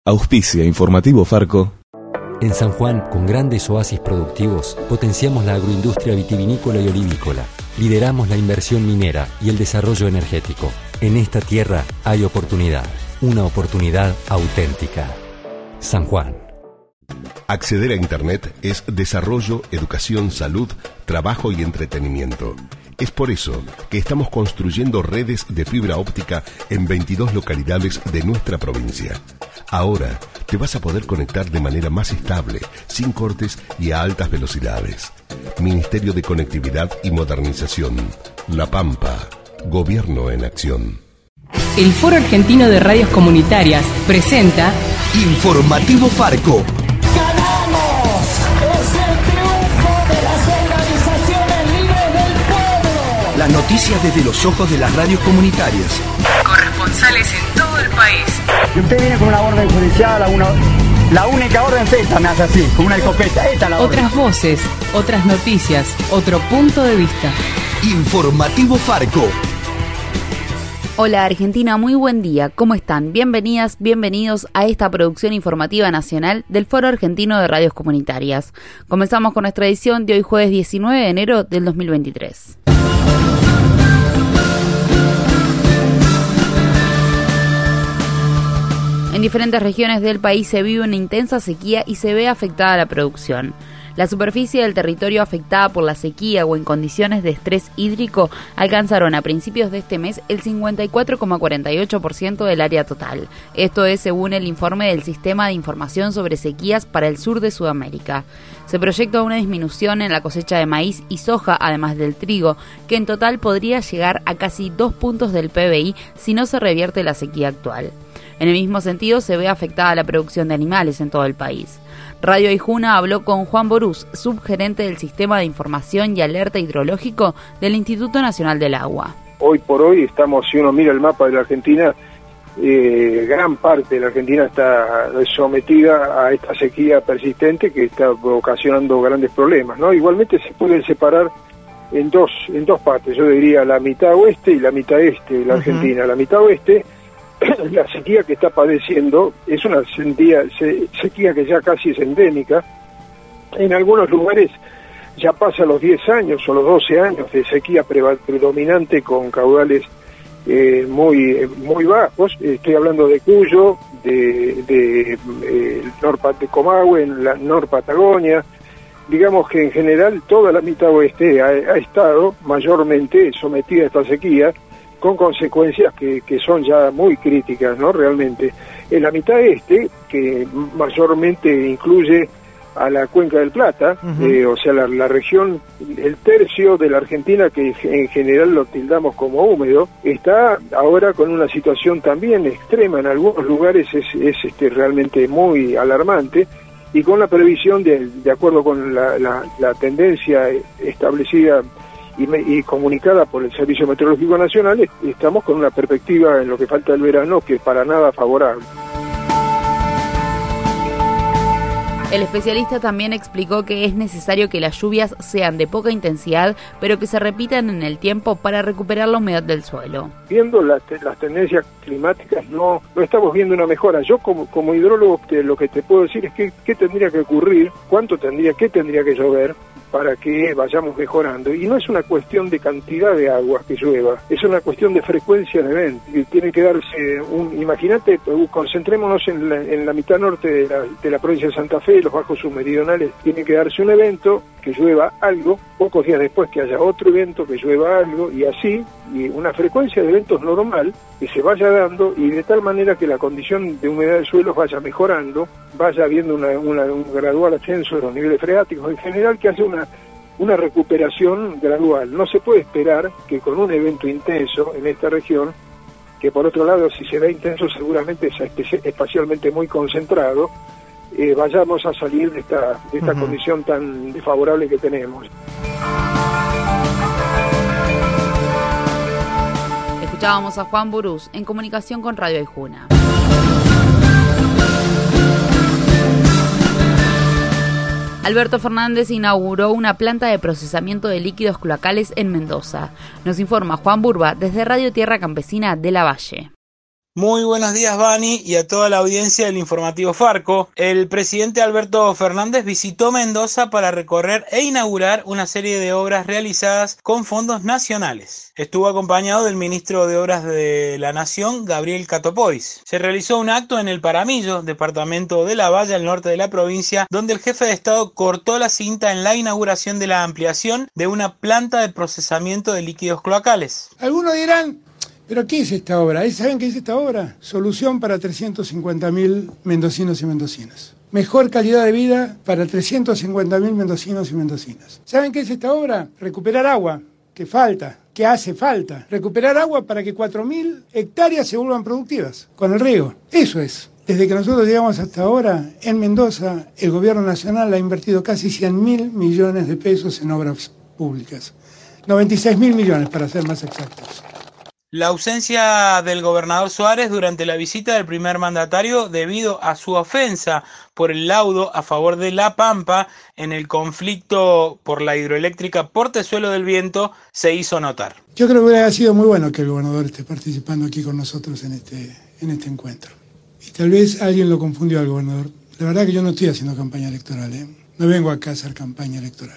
Auspicia Informativo Farco. En San Juan, con grandes oasis productivos, potenciamos la agroindustria vitivinícola y olivícola. Lideramos la inversión minera y el desarrollo energético. En esta tierra hay oportunidad, una oportunidad auténtica. San Juan. Acceder a Internet es desarrollo, educación, salud, trabajo y entretenimiento. Es por eso que estamos construyendo redes de fibra óptica en 22 localidades de nuestra provincia. Ahora te vas a poder conectar de manera más estable, sin cortes y a altas velocidades. Ministerio de Conectividad y Modernización. La Pampa. Gobierno en acción. El Foro Argentino de Radios Comunitarias presenta Informativo Farco. ¡Ganamos! ¡Es el triunfo de las organizaciones libres del pueblo! Las noticias desde los ojos de las radios comunitarias. Corresponsales en todo el país. Y usted viene con una orden judicial, la única orden es esta, me hace así, con una escopeta. Esta es la orden. Otras voces, otras noticias, otro punto de vista. Informativo Farco. Hola Argentina, muy buen día. ¿Cómo están? Bienvenidas, bienvenidos a esta producción informativa nacional del Foro Argentino de Radios Comunitarias. Comenzamos con nuestra edición de hoy jueves 19 de enero del 2023. En diferentes regiones del país se vive una intensa sequía y se ve afectada la producción. La superficie del territorio afectada por la sequía o en condiciones de estrés hídrico alcanzaron a principios de este mes el 54,48% del área total. Esto es según el informe del Sistema de Información sobre Sequías para el Sur de Sudamérica. Se proyecta una disminución en la cosecha de maíz y soja, además del trigo, que en total podría llegar a casi 2 puntos del PBI si no se revierte la sequía actual. En el mismo sentido, se ve afectada la producción de animales en todo el país. Radio Aijuna habló con Juan Borús, subgerente del Sistema de Información y Alerta Hidrológico del Instituto Nacional del Agua. Hoy por hoy estamos, si uno mira el mapa de la Argentina, gran parte de la Argentina está sometida a esta sequía persistente que está ocasionando grandes problemas, ¿no? Igualmente se pueden separar en dos partes, yo diría la mitad oeste y la mitad este de la Argentina. La mitad oeste, la sequía que está padeciendo es una sequía que ya casi es endémica. En algunos lugares ya pasa los 10 años o los 12 años de sequía predominante con caudales muy bajos. Estoy hablando de Cuyo, de Comahue, en la Nor Patagonia. Digamos que en general toda la mitad oeste ha estado mayormente sometida a esta sequía, con consecuencias que son ya muy críticas, ¿no? Realmente. En la mitad este, que mayormente incluye a la Cuenca del Plata, o sea, la región, el tercio de la Argentina que en general lo tildamos como húmedo, está ahora con una situación también extrema. En algunos lugares es realmente muy alarmante, y con la previsión de acuerdo con la tendencia establecida y comunicada por el Servicio Meteorológico Nacional, estamos con una perspectiva en lo que falta del verano que para nada favorable. El especialista también explicó que es necesario que las lluvias sean de poca intensidad, pero que se repitan en el tiempo para recuperar la humedad del suelo. Viendo las tendencias climáticas, no estamos viendo una mejora. Yo como hidrólogo lo que te puedo decir es que qué tendría que ocurrir, qué tendría que llover para que vayamos mejorando. Y no es una cuestión de cantidad de agua que llueva, es una cuestión de frecuencia de eventos. Tiene que darse imagínate, concentrémonos en la mitad norte de la provincia de Santa Fe, los bajos submeridionales. Tiene que darse un evento, que llueva algo, pocos días después que haya otro evento, que llueva algo, y así, y una frecuencia de eventos normal que se vaya dando, y de tal manera que la condición de humedad del suelo vaya mejorando, vaya habiendo un gradual ascenso de los niveles freáticos en general, que hace una recuperación gradual. No se puede esperar que con un evento intenso en esta región, que por otro lado si se da intenso seguramente es espacialmente muy concentrado, vayamos a salir de esta condición tan desfavorable que tenemos. Escuchábamos a Juan Borús en comunicación con Radio Aijuna. Alberto Fernández inauguró una planta de procesamiento de líquidos cloacales en Mendoza. Nos informa Juan Burba desde Radio Tierra Campesina de La Valle. Muy buenos días, Vani, y a toda la audiencia del informativo Farco. El presidente Alberto Fernández visitó Mendoza para recorrer e inaugurar una serie de obras realizadas con fondos nacionales. Estuvo acompañado del ministro de Obras de la Nación, Gabriel Catopois. Se realizó un acto en el Paramillo, departamento de La Valle, al norte de la provincia, donde el jefe de Estado cortó la cinta en la inauguración de la ampliación de una planta de procesamiento de líquidos cloacales. Algunos dirán: ¿pero qué es esta obra? ¿Saben qué es esta obra? Solución para 350.000 mendocinos y mendocinas. Mejor calidad de vida para 350.000 mendocinos y mendocinas. ¿Saben qué es esta obra? Recuperar agua, que falta, que hace falta. Recuperar agua para que 4.000 hectáreas se vuelvan productivas con el riego. Eso es. Desde que nosotros llegamos hasta ahora, en Mendoza, el gobierno nacional ha invertido casi 100.000 millones de pesos en obras públicas. 96.000 millones, para ser más exactos. La ausencia del gobernador Suárez durante la visita del primer mandatario debido a su ofensa por el laudo a favor de La Pampa en el conflicto por la hidroeléctrica Portezuelo del Viento se hizo notar. Yo creo que hubiera sido muy bueno que el gobernador esté participando aquí con nosotros en este encuentro. Y tal vez alguien lo confundió al gobernador. La verdad que yo no estoy haciendo campaña electoral, No vengo acá a hacer campaña electoral.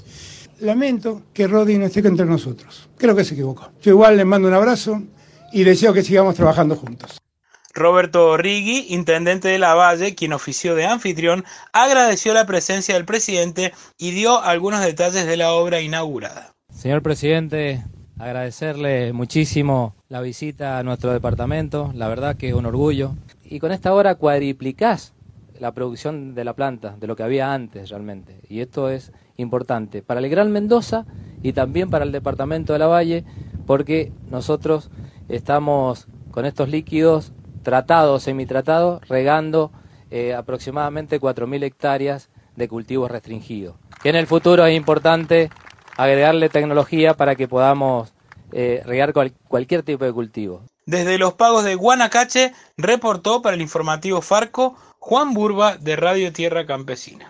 Lamento que Rodi no esté entre nosotros. Creo que se equivocó. Yo igual le mando un abrazo y deseo que sigamos trabajando juntos. Roberto Rigui, intendente de La Valle, quien ofició de anfitrión, agradeció la presencia del presidente y dio algunos detalles de la obra inaugurada. Señor presidente, agradecerle muchísimo la visita a nuestro departamento, la verdad que es un orgullo. Y con esta obra cuadriplicás la producción de la planta, de lo que había antes realmente. Y esto es importante para el Gran Mendoza y también para el departamento de La Valle, porque nosotros estamos con estos líquidos tratados, semitratados, regando aproximadamente 4.000 hectáreas de cultivos restringidos. Que en el futuro es importante agregarle tecnología para que podamos regar cualquier tipo de cultivo. Desde los pagos de Guanacache, reportó para el informativo Farco Juan Burba de Radio Tierra Campesina.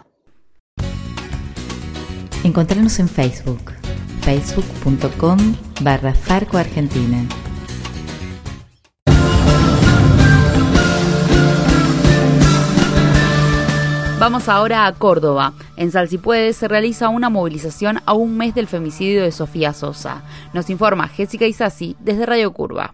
Encontrarnos en Facebook, facebook.com/Farco Argentina. Vamos ahora a Córdoba. En Salsipuedes se realiza una movilización a un mes del femicidio de Sofía Sosa. Nos informa Jessica Isasi desde Radio Curva.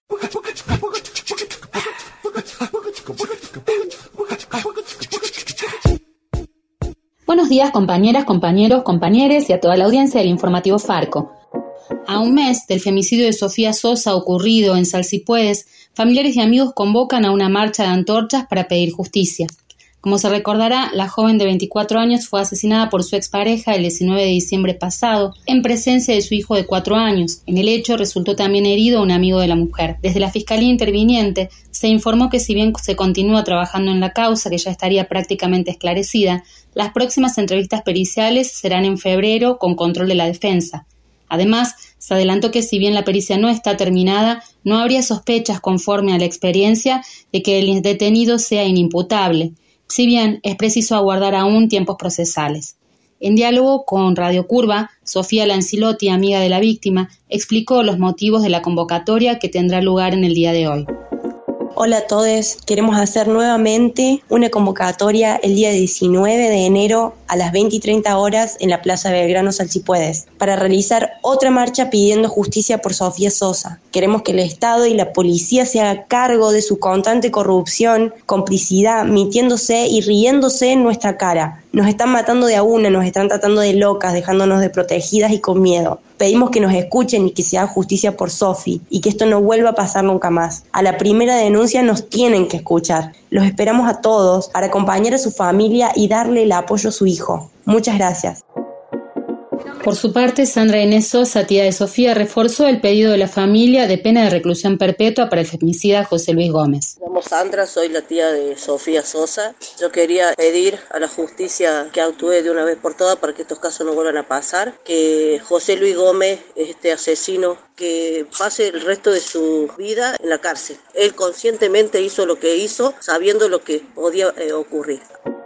Buenos días, compañeras, compañeros, compañeres y a toda la audiencia del informativo Farco. A un mes del femicidio de Sofía Sosa ocurrido en Salsipuedes, familiares y amigos convocan a una marcha de antorchas para pedir justicia. Como se recordará, la joven de 24 años fue asesinada por su expareja el 19 de diciembre pasado, en presencia de su hijo de 4 años. En el hecho resultó también herido un amigo de la mujer. Desde la Fiscalía Interviniente se informó que si bien se continúa trabajando en la causa, que ya estaría prácticamente esclarecida, las próximas entrevistas periciales serán en febrero con control de la defensa. Además, se adelantó que si bien la pericia no está terminada, no habría sospechas conforme a la experiencia de que el detenido sea inimputable, si bien es preciso aguardar aún tiempos procesales. En diálogo con Radio Curva, Sofía Lancilotti, amiga de la víctima, explicó los motivos de la convocatoria que tendrá lugar en el día de hoy. Hola a todos, queremos hacer nuevamente una convocatoria el día 19 de enero a las 20:30 horas en la Plaza Belgrano Salsipuedes para realizar otra marcha pidiendo justicia por Sofía Sosa. Queremos que el Estado y la policía se hagan cargo de su constante corrupción, complicidad, mintiéndose y riéndose en nuestra cara. Nos están matando de a una, nos están tratando de locas, dejándonos desprotegidas y con miedo. Pedimos que nos escuchen y que se haga justicia por Sofi y que esto no vuelva a pasar nunca más. A la primera denuncia nos tienen que escuchar. Los esperamos a todos para acompañar a su familia y darle el apoyo a su hijo. Muchas gracias. Por su parte, Sandra Inés Sosa, tía de Sofía, reforzó el pedido de la familia de pena de reclusión perpetua para el femicida José Luis Gómez. Me llamo Sandra, soy la tía de Sofía Sosa. Yo quería pedir a la justicia que actúe de una vez por todas para que estos casos no vuelvan a pasar, que José Luis Gómez, este asesino, que pase el resto de su vida en la cárcel. Él conscientemente hizo lo que hizo, sabiendo lo que podía ocurrir.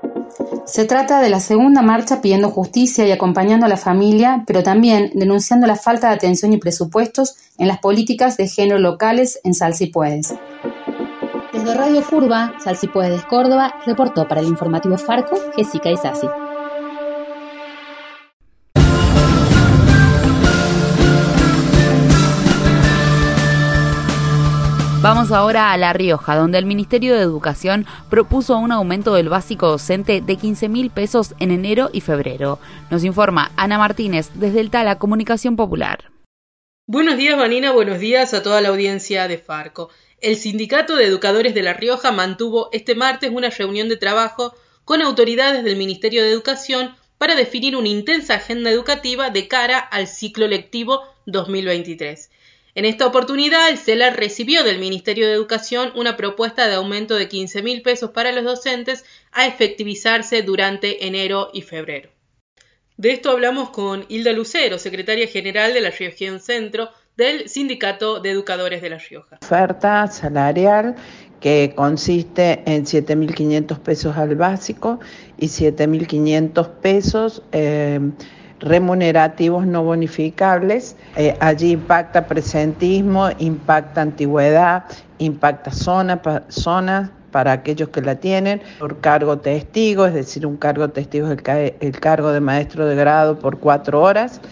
Se trata de la segunda marcha pidiendo justicia y acompañando a la familia, pero también denunciando la falta de atención y presupuestos en las políticas de género locales en Salsipuedes. Desde Radio Curva, Salsipuedes, Córdoba, reportó para el informativo Farco, Jessica Isasi. Vamos ahora a La Rioja, donde el Ministerio de Educación propuso un aumento del básico docente de 15.000 pesos en enero y febrero. Nos informa Ana Martínez desde el Tala Comunicación Popular. Buenos días, Vanina, buenos días a toda la audiencia de Farco. El Sindicato de Educadores de La Rioja mantuvo este martes una reunión de trabajo con autoridades del Ministerio de Educación para definir una intensa agenda educativa de cara al ciclo lectivo 2023. En esta oportunidad, el CELAR recibió del Ministerio de Educación una propuesta de aumento de 15.000 pesos para los docentes a efectivizarse durante enero y febrero. De esto hablamos con Hilda Lucero, secretaria general de la Región Centro del Sindicato de Educadores de La Rioja. Oferta salarial que consiste en 7.500 pesos al básico y 7.500 pesos remunerativos no bonificables. Allí impacta presentismo, impacta antigüedad, impacta zonas para aquellos que la tienen, por cargo testigo, es decir, un cargo testigo es el cargo de maestro de grado por 4 horas,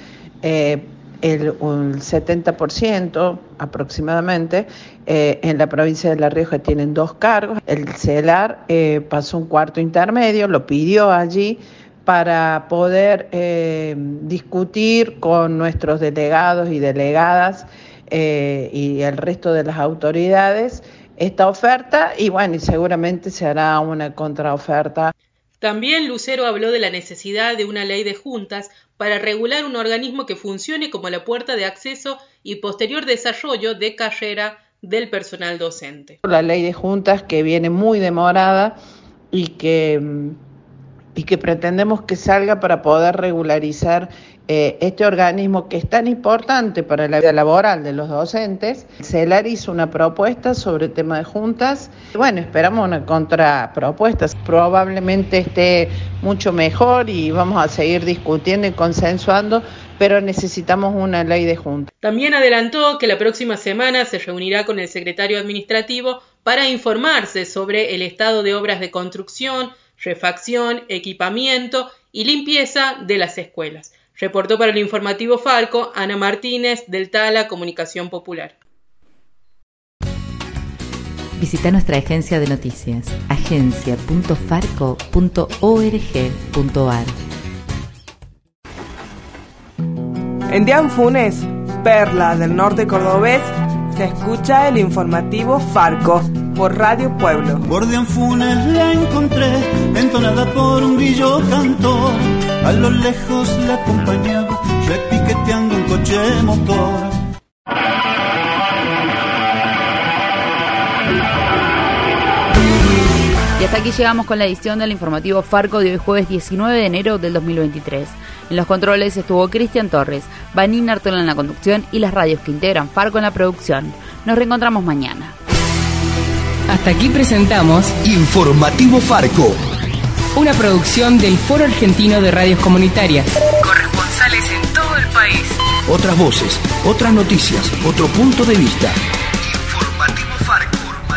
un 70% aproximadamente en la provincia de La Rioja tienen 2 cargos. El CELAR pasó un cuarto intermedio, lo pidió allí para poder discutir con nuestros delegados y delegadas y el resto de las autoridades esta oferta y bueno, y seguramente se hará una contraoferta. También Lucero habló de la necesidad de una ley de juntas para regular un organismo que funcione como la puerta de acceso y posterior desarrollo de carrera del personal docente. La ley de juntas que viene muy demorada y que pretendemos que salga para poder regularizar este organismo que es tan importante para la vida laboral de los docentes. CELAR hizo una propuesta sobre el tema de juntas. Bueno, esperamos una contrapropuesta. Probablemente esté mucho mejor y vamos a seguir discutiendo y consensuando, pero necesitamos una ley de juntas. También adelantó que la próxima semana se reunirá con el secretario administrativo para informarse sobre el estado de obras de construcción, refacción, equipamiento y limpieza de las escuelas. Reportó para el informativo Farco Ana Martínez del Tala Comunicación Popular. Visita nuestra agencia de noticias, agencia.farco.org.ar. En Dianfunes, perla del norte cordobés, se escucha el informativo Farco por Radio Pueblo. Por Dianfunes la encontré, entonada por un grillo cantor. A lo lejos la acompañaba, repiqueteando un coche motor. Y hasta aquí llegamos con la edición del informativo Farco de hoy jueves 19 de enero del 2023. En los controles estuvo Cristian Torres, Vanina Artola en la conducción y las radios que integran Farco en la producción. Nos reencontramos mañana. Hasta aquí presentamos Informativo Farco, una producción del Foro Argentino de Radios Comunitarias. Corresponsales en todo el país. Otras voces, otras noticias, otro punto de vista. Informativo Farco.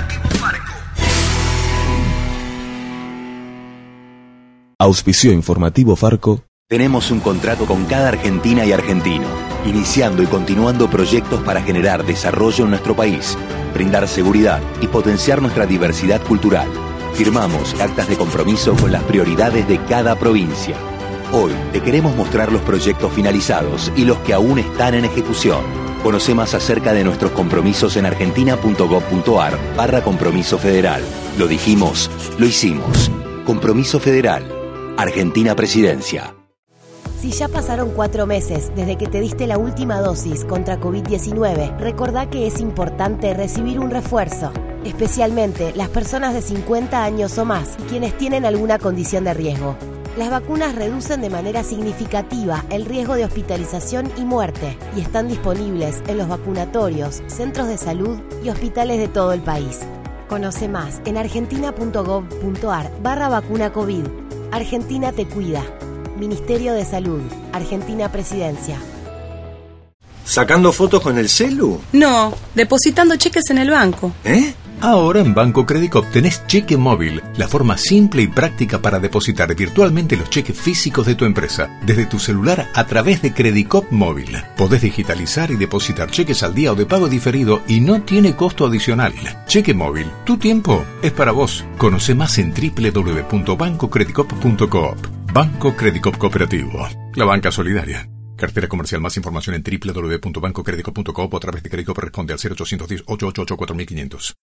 Auspició Informativo Farco. Tenemos un contrato con cada argentina y argentino, iniciando y continuando proyectos para generar desarrollo en nuestro país, brindar seguridad y potenciar nuestra diversidad cultural. Firmamos actas de compromiso con las prioridades de cada provincia. Hoy te queremos mostrar los proyectos finalizados y los que aún están en ejecución. Conoce más acerca de nuestros compromisos en argentina.gov.ar/compromiso federal. Lo dijimos, lo hicimos. Compromiso Federal. Argentina Presidencia. Si ya pasaron 4 meses desde que te diste la última dosis contra COVID-19, recordá que es importante recibir un refuerzo, especialmente las personas de 50 años o más y quienes tienen alguna condición de riesgo. Las vacunas reducen de manera significativa el riesgo de hospitalización y muerte y están disponibles en los vacunatorios, centros de salud y hospitales de todo el país. Conoce más en argentina.gov.ar/vacuna COVID. Argentina te cuida. Ministerio de Salud, Argentina Presidencia. ¿Sacando fotos con el celu? No, depositando cheques en el banco. ¿Eh? Ahora en Banco Credicop tenés cheque móvil, la forma simple y práctica para depositar virtualmente los cheques físicos de tu empresa, desde tu celular a través de Credicop Móvil. Podés digitalizar y depositar cheques al día o de pago diferido y no tiene costo adicional. Cheque móvil, tu tiempo es para vos. Conoce más en www.bancocredicop.coop. Banco Credicop Cooperativo, la banca solidaria. Cartera comercial. Más información en www.bancocredicop.coop o a través de Credicop. Responde al 0810 888 4500.